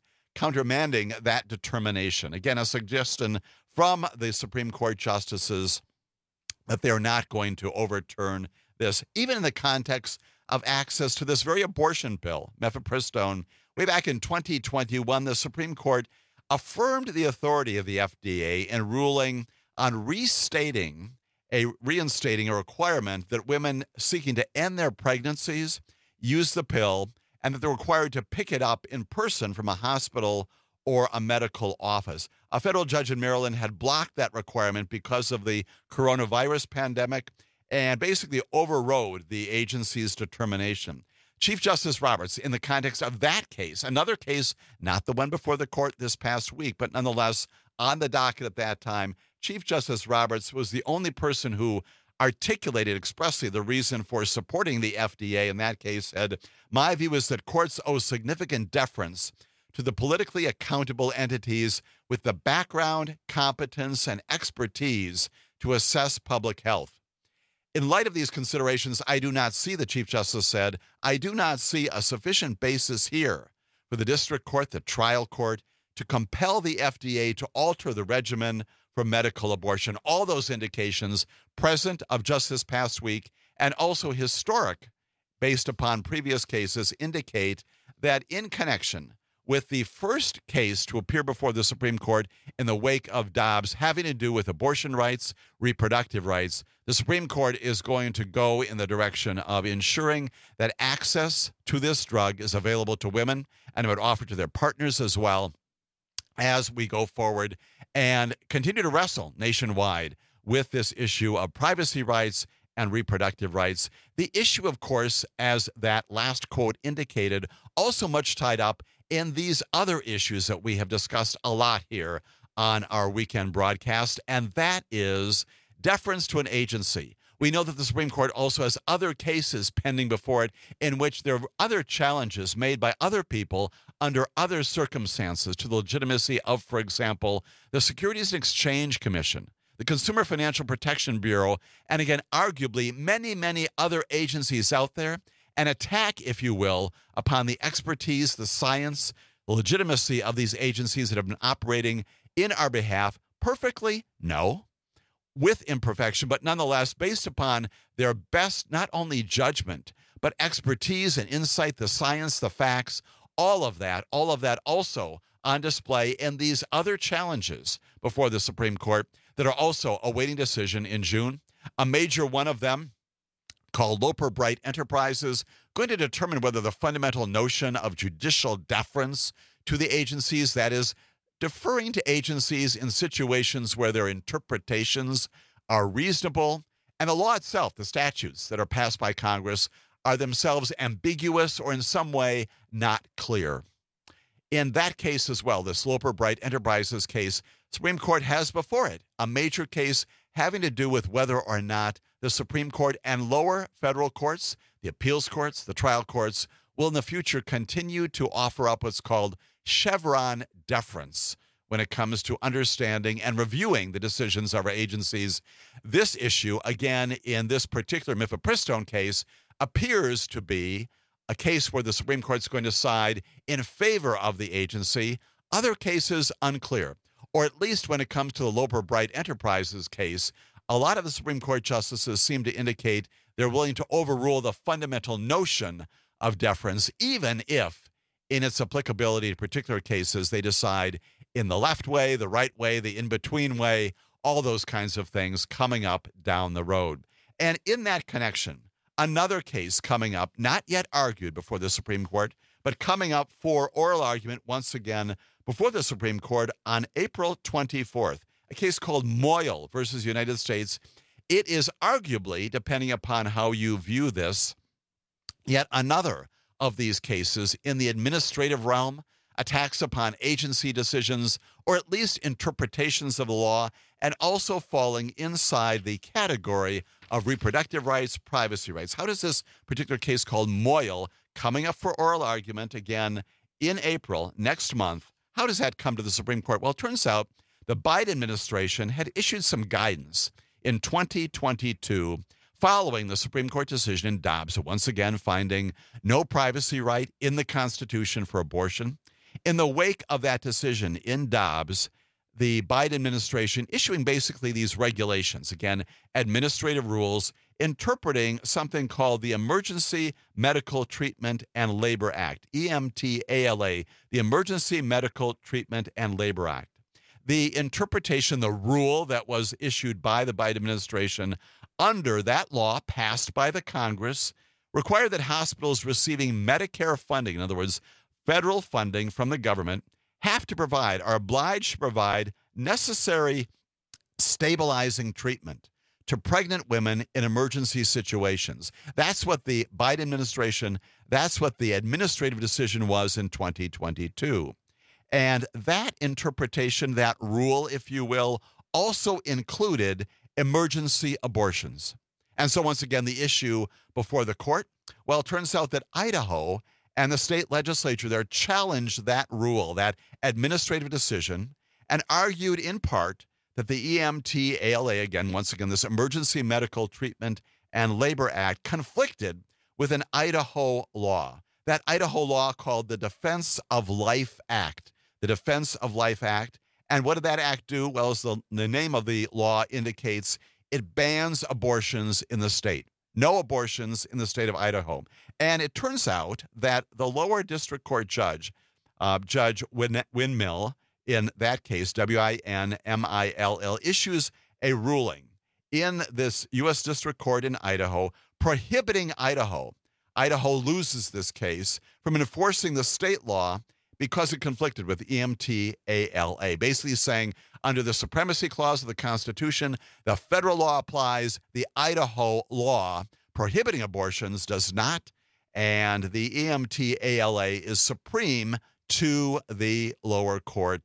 that determination. Again, a suggestion from the Supreme Court justices that they're not going to overturn this, even in the context of access to this very abortion pill, mifepristone. Way back in 2021, the Supreme Court affirmed the authority of the FDA in ruling on reinstating a requirement that women seeking to end their pregnancies use the pill, and that they're required to pick it up in person from a hospital or a medical office. A federal judge in Maryland had blocked that requirement because of the coronavirus pandemic and basically overrode the agency's determination. Chief Justice Roberts, in the context of that case, another case, not the one before the court this past week, but nonetheless on the docket at that time, Chief Justice Roberts was the only person who articulated expressly the reason for supporting the FDA in that case, said, my view is that courts owe significant deference to the politically accountable entities with the background, competence, and expertise to assess public health. In light of these considerations, I do not see, the Chief Justice said, I do not see a sufficient basis here for the district court, the trial court, to compel the FDA to alter the regimen for medical abortion. All those indications present of just this past week, and also historic based upon previous cases, indicate that in connection with the first case to appear before the Supreme Court in the wake of Dobbs having to do with abortion rights, reproductive rights, the Supreme Court is going to go in the direction of ensuring that access to this drug is available to women and would offer to their partners as well as we go forward and continue to wrestle nationwide with this issue of privacy rights and reproductive rights. The issue, of course, as that last quote indicated, also much tied up in these other issues that we have discussed a lot here on our weekend broadcast, and that is deference to an agency. We know that the Supreme Court also has other cases pending before it in which there are other challenges made by other people under other circumstances to the legitimacy of, for example, the Securities and Exchange Commission, the Consumer Financial Protection Bureau, and again, arguably many, many other agencies out there, an attack, if you will, upon the expertise, the science, the legitimacy of these agencies that have been operating in our behalf perfectly? No. With imperfection, but nonetheless, based upon their best, not only judgment, but expertise and insight, the science, the facts, all of that also on display in these other challenges before the Supreme Court that are also awaiting decision in June. A major one of them, called Loper Bright Enterprises, going to determine whether the fundamental notion of judicial deference to the agencies, that is, deferring to agencies in situations where their interpretations are reasonable, and the law itself, the statutes that are passed by Congress, are themselves ambiguous or in some way not clear. In that case as well, this Loper Bright Enterprises case, Supreme Court has before it a major case having to do with whether or not the Supreme Court and lower federal courts, the appeals courts, the trial courts, will in the future continue to offer up what's called Chevron deference when it comes to understanding and reviewing the decisions of our agencies. This issue, again, in this particular mifepristone case, appears to be a case where the Supreme Court's going to side in favor of the agency. Other cases, unclear. Or at least when it comes to the Loper Bright Enterprises case, a lot of the Supreme Court justices seem to indicate they're willing to overrule the fundamental notion of deference, even if in its applicability to particular cases, they decide in the left way, the right way, the in-between way, all those kinds of things coming up down the road. And in that connection, another case coming up, not yet argued before the Supreme Court, but coming up for oral argument once again before the Supreme Court on April 24th, a case called Moyle versus United States. It is arguably, depending upon how you view this, yet another of these cases in the administrative realm, attacks upon agency decisions, or at least interpretations of the law, and also falling inside the category of reproductive rights, privacy rights. How does this particular case called Moyle, coming up for oral argument again in April next month, how does that come to the Supreme Court? Well, it turns out the Biden administration had issued some guidance in 2022 following the Supreme Court decision in Dobbs, once again finding no privacy right in the Constitution for abortion. In the wake of that decision in Dobbs, the Biden administration issuing basically these regulations, again, administrative rules, interpreting something called the Emergency Medical Treatment and Labor Act, EMTALA, the Emergency Medical Treatment and Labor Act. The interpretation, the rule that was issued by the Biden administration under that law passed by the Congress required that hospitals receiving Medicare funding, in other words, federal funding from the government, have to provide, are obliged to provide necessary stabilizing treatment to pregnant women in emergency situations. That's what the Biden administration, that's what the administrative decision was in 2022. And that interpretation, that rule, if you will, also included emergency abortions. And so once again, the issue before the court, well, it turns out that Idaho and the state legislature there challenged that rule, that administrative decision, and argued in part that the EMTALA, again, once again, this Emergency Medical Treatment and Labor Act, conflicted with an Idaho law. That Idaho law called the Defense of Life Act. The Defense of Life Act. And what did that act do? Well, as the name of the law indicates, it bans abortions in the state. no abortions in the state of Idaho. And it turns out that the lower district court judge, Judge Windmill, in that case, Winmill, issues a ruling in this U.S. District Court in Idaho prohibiting Idaho loses this case from enforcing the state law because it conflicted with EMTALA, basically saying under the Supremacy Clause of the Constitution, the federal law applies, the Idaho law prohibiting abortions does not, and the EMTALA is supreme to the lower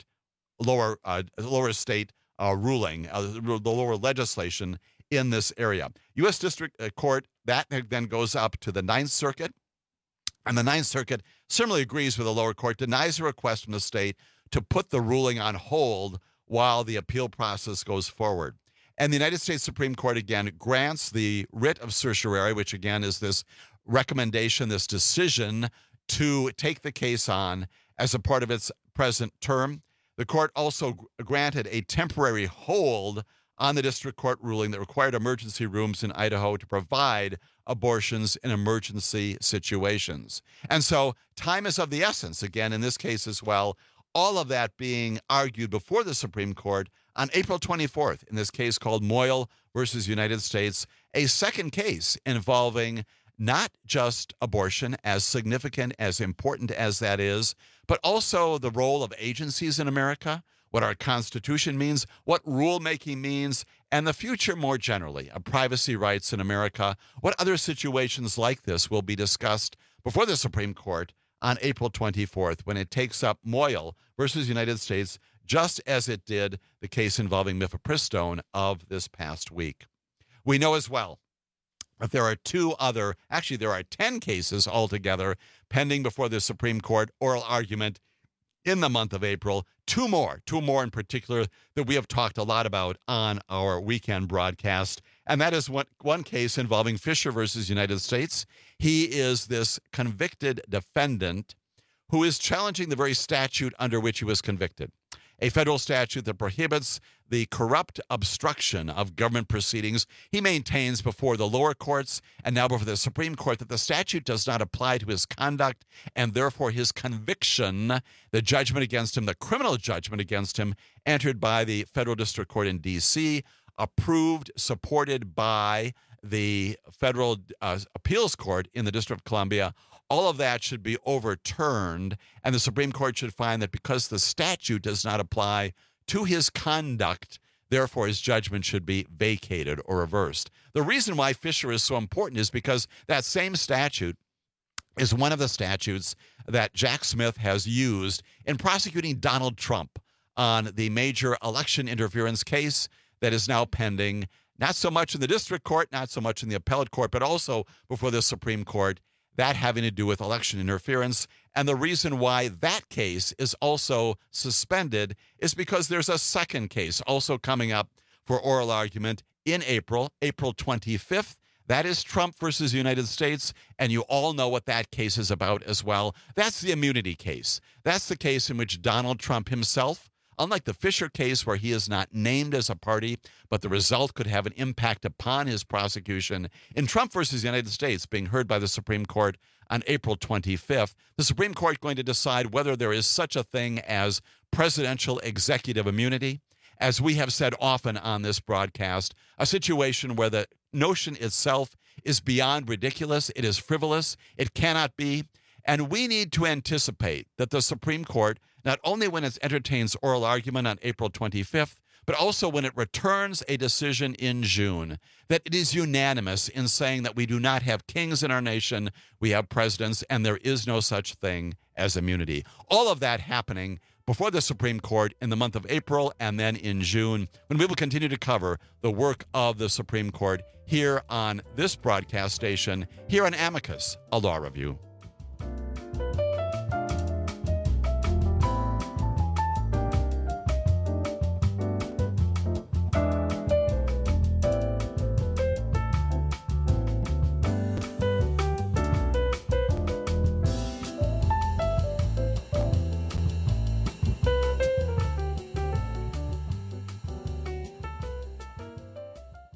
state ruling, the lower legislation in this area. U.S. District Court, that then goes up to the Ninth Circuit, and the Ninth Circuit similarly agrees with the lower court, denies a request from the state to put the ruling on hold while the appeal process goes forward. And the United States Supreme Court, again, grants the writ of certiorari, which, again, is this recommendation, this decision to take the case on as a part of its present term. The court also granted a temporary hold on the district court ruling that required emergency rooms in Idaho to provide abortions in emergency situations. And so time is of the essence, again, in this case as well, all of that being argued before the Supreme Court on April 24th, in this case called Moyle versus United States, a second case involving not just abortion, as significant, as important as that is, but also the role of agencies in America, what our Constitution means, what rulemaking means, and the future more generally of privacy rights in America. What other situations like this will be discussed before the Supreme Court on April 24th when it takes up Moyle versus United States, just as it did the case involving mifepristone of this past week. We know as well that there are there are 10 cases altogether pending before the Supreme Court, oral argument in the month of April. Two more in particular that we have talked a lot about on our weekend broadcast. And that is one case involving Fisher versus United States. He is this convicted defendant who is challenging the very statute under which he was convicted, a federal statute that prohibits the corrupt obstruction of government proceedings. He maintains before the lower courts and now before the Supreme Court that the statute does not apply to his conduct, and therefore his conviction, the judgment against him, the criminal judgment against him, entered by the federal district court in D.C., approved, supported by the federal appeals court in the District of Columbia, all of that should be overturned, and the Supreme Court should find that because the statute does not apply to his conduct, therefore his judgment should be vacated or reversed. The reason why Fisher is so important is because that same statute is one of the statutes that Jack Smith has used in prosecuting Donald Trump on the major election interference case that is now pending, not so much in the district court, not so much in the appellate court, but also before the Supreme Court, that having to do with election interference. And the reason why that case is also suspended is because there's a second case also coming up for oral argument in April 25th. That is Trump versus United States, and you all know what that case is about as well. That's the immunity case. That's the case in which Donald Trump himself, unlike the Fisher case where he is not named as a party, but the result could have an impact upon his prosecution, in Trump versus United States being heard by the Supreme Court on April 25th, the Supreme Court going to decide whether there is such a thing as presidential executive immunity. As we have said often on this broadcast, a situation where the notion itself is beyond ridiculous, it is frivolous, it cannot be, and we need to anticipate that the Supreme Court, not only when it entertains oral argument on April 25th, but also when it returns a decision in June, that it is unanimous in saying that we do not have kings in our nation, we have presidents, and there is no such thing as immunity. All of that happening before the Supreme Court in the month of April and then in June, when we will continue to cover the work of the Supreme Court here on this broadcast station, here on Amicus, a law review.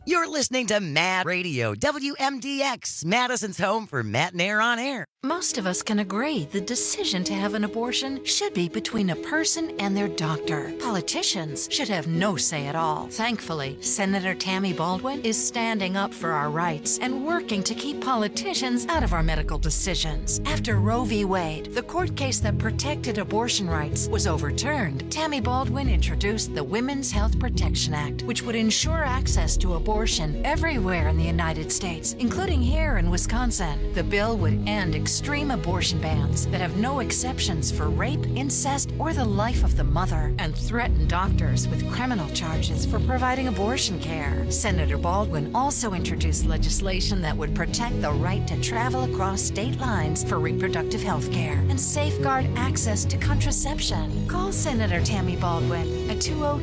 You're listening to Mad Radio, WMDX, Madison's home for Matt and Air on Air. Most of us can agree the decision to have an abortion should be between a person and their doctor. Politicians should have no say at all. Thankfully, Senator Tammy Baldwin is standing up for our rights and working to keep politicians out of our medical decisions. After Roe v. Wade, the court case that protected abortion rights, was overturned, Tammy Baldwin introduced the Women's Health Protection Act, which would ensure access to abortion everywhere in the United States, including here in Wisconsin. The bill would end extreme abortion bans that have no exceptions for rape, incest, or the life of the mother, and threaten doctors with criminal charges for providing abortion care. Senator Baldwin also introduced legislation that would protect the right to travel across state lines for reproductive health care and safeguard access to contraception. Call Senator Tammy Baldwin at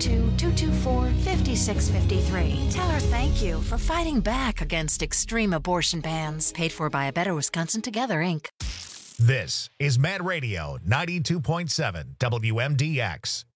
202-224-5653. Tell her thank you for fighting back against extreme abortion bans. Paid for by A Better Wisconsin Together, Inc. This is Mad Radio 92.7 WMDX.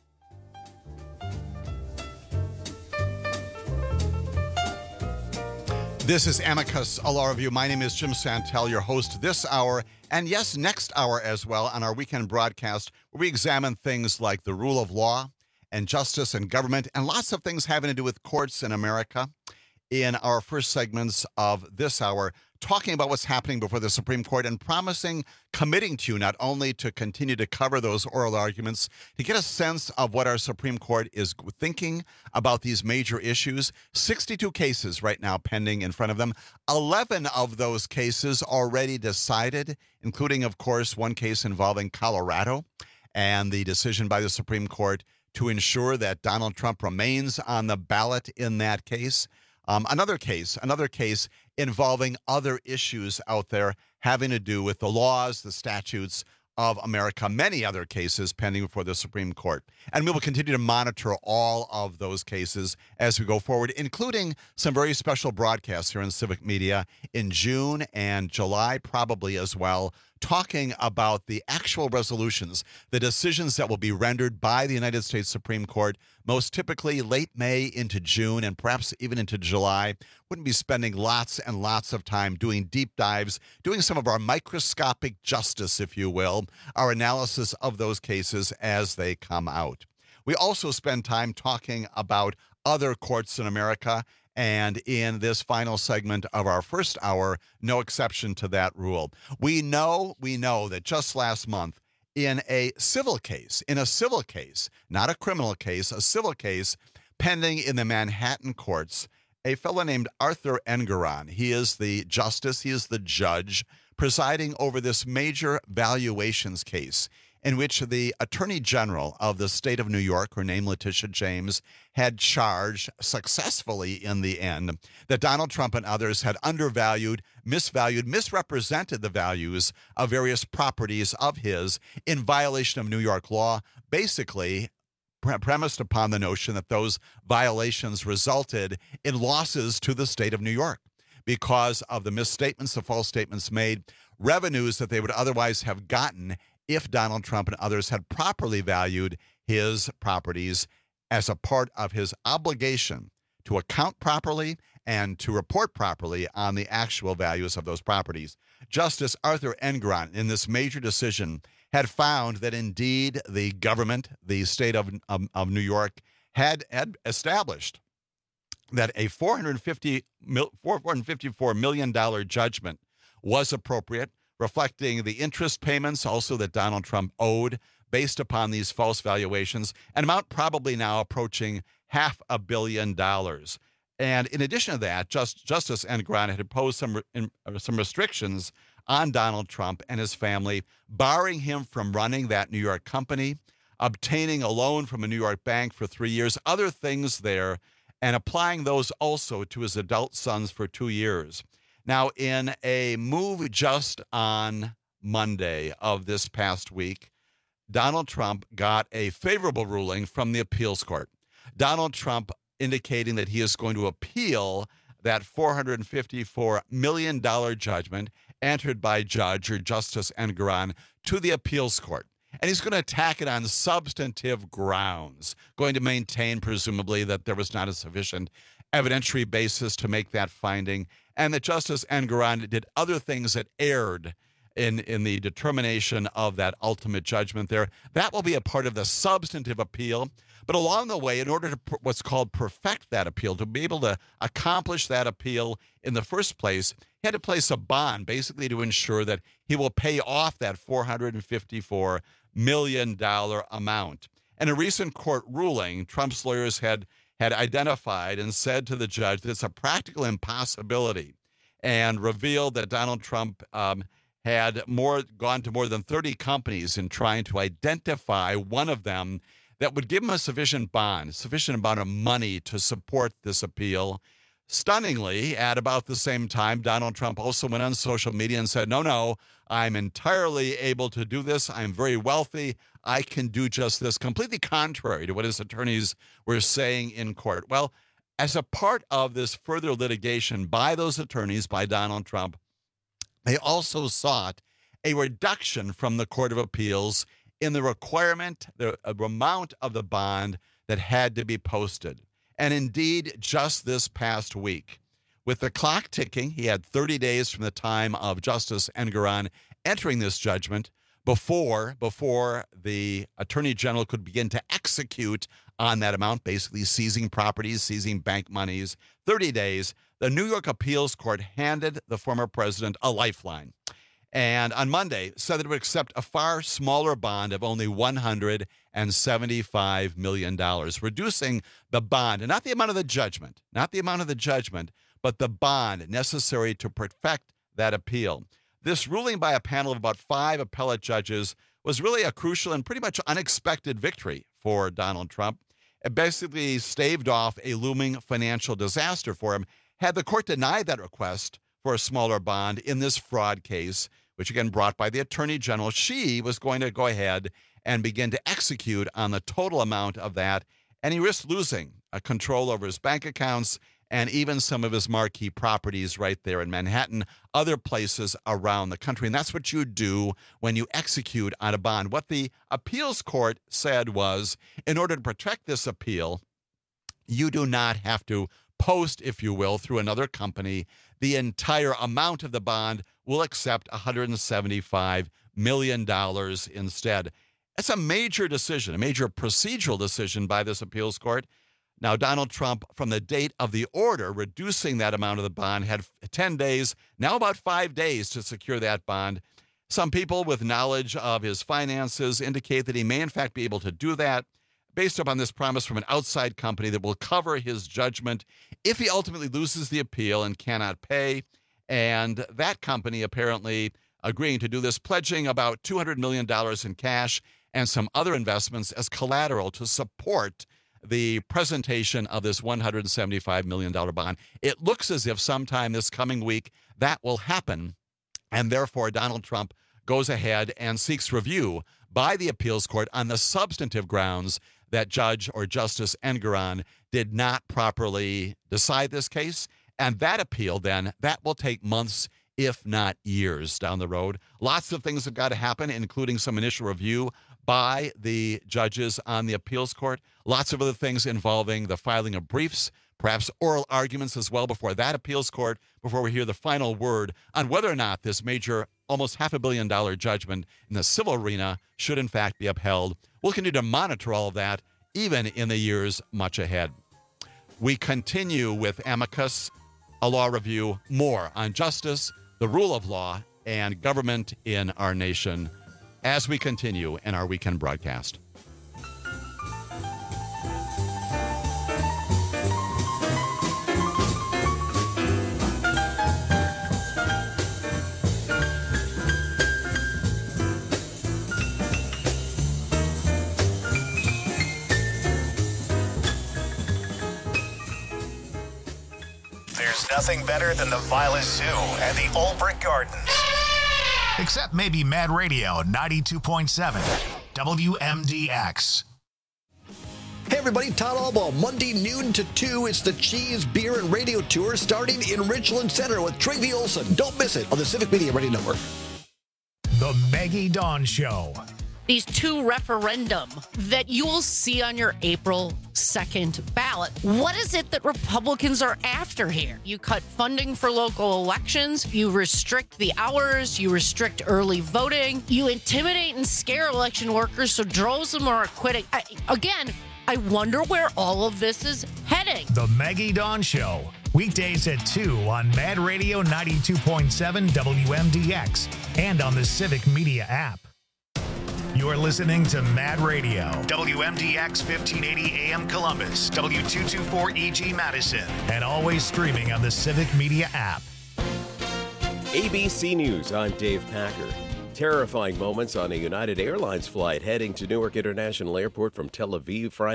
This is Amicus, a law review. My name is Jim Santel, your host this hour, and yes, next hour as well on our weekend broadcast, where we examine things like the rule of law and justice and government, and lots of things having to do with courts in America. In our first segments of this hour, talking about what's happening before the Supreme Court and committing to you not only to continue to cover those oral arguments, to get a sense of what our Supreme Court is thinking about these major issues. 62 cases right now pending in front of them. 11 of those cases already decided, including, of course, one case involving Colorado and the decision by the Supreme Court to ensure that Donald Trump remains on the ballot in that case. Another case involving other issues out there having to do with the laws, the statutes of America, many other cases pending before the Supreme Court. And we will continue to monitor all of those cases as we go forward, including some very special broadcasts here in Civic Media in June and July, probably as well, talking about the actual resolutions, the decisions that will be rendered by the United States Supreme Court, most typically late May into June and perhaps even into July. Wouldn't be spending lots and lots of time doing deep dives, doing some of our microscopic justice, if you will, our analysis of those cases as they come out. We also spend time talking about other courts in America, and in this final segment of our first hour, no exception to that rule. We know that just last month, in a civil case, not a criminal case, a civil case pending in the Manhattan courts, a fellow named Arthur Engoron, he is the justice, he is the judge presiding over this major valuations case in which the Attorney General of the state of New York, her name Letitia James, had charged successfully in the end that Donald Trump and others had undervalued, misrepresented the values of various properties of his in violation of New York law, basically premised upon the notion that those violations resulted in losses to the state of New York because of the misstatements, the false statements made, revenues that they would otherwise have gotten if Donald Trump and others had properly valued his properties as a part of his obligation to account properly and to report properly on the actual values of those properties. Justice Arthur Engoron, in this major decision, had found that indeed the government, the state of New York, had established that a $454 million judgment was appropriate, reflecting the interest payments also that Donald Trump owed based upon these false valuations, an amount probably now approaching $500 million. And in addition to that, Justice Engoron had imposed some restrictions on Donald Trump and his family, barring him from running that New York company, obtaining a loan from a New York bank for 3 years, other things there, and applying those also to his adult sons for 2 years. Now, in a move just on Monday of this past week, Donald Trump got a favorable ruling from the appeals court. Donald Trump indicating that he is going to appeal that $454 million judgment entered by Justice Engoron to the appeals court. And he's going to attack it on substantive grounds, going to maintain, presumably, that there was not a sufficient evidentiary basis to make that finding, and that Justice Engoron did other things that erred in the determination of that ultimate judgment there. That will be a part of the substantive appeal. But along the way, in order to what's called perfect that appeal, to be able to accomplish that appeal in the first place, he had to place a bond basically to ensure that he will pay off that $454 million amount. In a recent court ruling, Trump's lawyers had identified and said to the judge that it's a practical impossibility, and revealed that Donald Trump had gone to more than 30 companies in trying to identify one of them that would give him a sufficient amount of money to support this appeal. Stunningly, at about the same time, Donald Trump also went on social media and said, no, I'm entirely able to do this. I'm very wealthy. I can do just this, completely contrary to what his attorneys were saying in court. Well, as a part of this further litigation by those attorneys, by Donald Trump, they also sought a reduction from the Court of Appeals in the requirement, the amount of the bond that had to be posted. And indeed, just this past week, with the clock ticking, he had 30 days from the time of Justice Engoron entering this judgment before the Attorney General could begin to execute on that amount, basically seizing properties, seizing bank monies. 30 days, the New York Appeals Court handed the former president a lifeline. And on Monday, said that it would accept a far smaller bond of only $175 million, reducing the bond, and not the amount of the judgment, but the bond necessary to perfect that appeal. This ruling by a panel of about 5 appellate judges was really a crucial and pretty much unexpected victory for Donald Trump. It basically staved off a looming financial disaster for him. Had the court denied that request for a smaller bond in this fraud case, which again brought by the Attorney General, she was going to go ahead and begin to execute on the total amount of that, and he risked losing control over his bank accounts and even some of his marquee properties right there in Manhattan, other places around the country. And that's what you do when you execute on a bond. What the appeals court said was, in order to protect this appeal, you do not have to post, if you will, through another company, the entire amount of the bond. Will accept $175 million instead. It's a major decision, a major procedural decision by this appeals court. Now, Donald Trump, from the date of the order reducing that amount of the bond, had 10 days, now about 5 days to secure that bond. Some people with knowledge of his finances indicate that he may in fact be able to do that based upon this promise from an outside company that will cover his judgment if he ultimately loses the appeal and cannot pay. And that company apparently agreeing to do this, pledging about $200 million in cash and some other investments as collateral to support the presentation of this $175 million bond. It looks as if sometime this coming week that will happen, and therefore Donald Trump goes ahead and seeks review by the appeals court on the substantive grounds that Judge or Justice Engoron did not properly decide this case. And that appeal, then, that will take months, if not years, down the road. Lots of things have got to happen, including some initial review by the judges on the appeals court. Lots of other things involving the filing of briefs, perhaps oral arguments as well before that appeals court, before we hear the final word on whether or not this major, almost $500 million judgment in the civil arena should in fact be upheld. We'll continue to monitor all of that, even in the years much ahead. We continue with Amicus, a law review, more on justice, the rule of law, and government in our nation as we continue in our weekend broadcast. Nothing better than the Violet Zoo and the Olbrich Gardens. Except maybe Mad Radio 92.7 WMDX. Hey everybody, Todd Albaugh, Monday noon to 2. It's the Cheese, Beer, and Radio Tour starting in Richland Center with Travie Olson. Don't miss it on the Civic Media Radio Network. The Maggie Dawn Show. these two referendum that you will see on your April 2nd ballot. What is it that Republicans are after here? You cut funding for local elections, you restrict the hours, you restrict early voting, you intimidate and scare election workers so droves of them are quitting. I wonder where all of this is heading. The Maggie Dawn Show. Weekdays at 2 on Mad Radio 92.7 WMDX and on the Civic Media app. You're listening to Mad Radio, WMDX 1580 AM Columbus, W224EG Madison, and always streaming on the Civic Media app. ABC News, I'm Dave Packer. Terrifying moments on a United Airlines flight heading to Newark International Airport from Tel Aviv Friday